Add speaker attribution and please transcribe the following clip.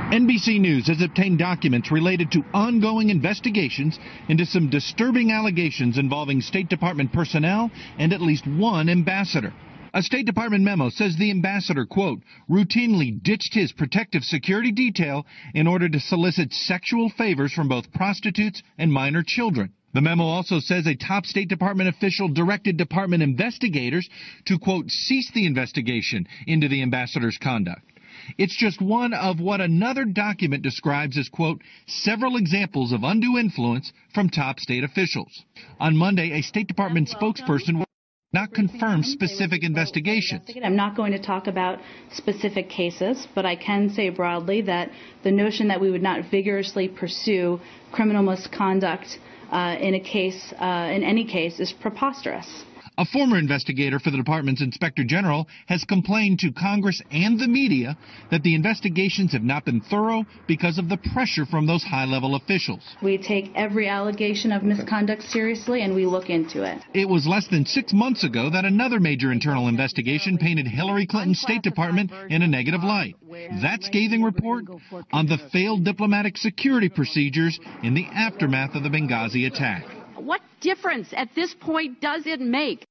Speaker 1: NBC News has obtained documents related to ongoing investigations into some disturbing allegations involving State Department personnel and at least one ambassador. A State Department memo says the ambassador, quote, routinely ditched his protective security detail in order to solicit sexual favors from both prostitutes and minor children. The memo also says a top State Department official directed department investigators to, quote, cease the investigation into the ambassador's conduct. It's just one of what another document describes as, quote, several examples of undue influence from top state officials. On Monday, a State Department spokesperson will not confirm specific investigations.
Speaker 2: I'm not going to talk about specific cases, but I can say broadly that the notion that we would not vigorously pursue criminal misconduct in any case is preposterous.
Speaker 1: A former investigator for the department's inspector general has complained to Congress and the media that the investigations have not been thorough because of the pressure from those high-level officials.
Speaker 2: We take every allegation of misconduct seriously, and we look into it.
Speaker 1: It was less than 6 months ago that another major internal investigation painted Hillary Clinton's State Department in a negative light. That scathing report on the failed diplomatic security procedures in the aftermath of the Benghazi attack.
Speaker 3: What difference at this point does it make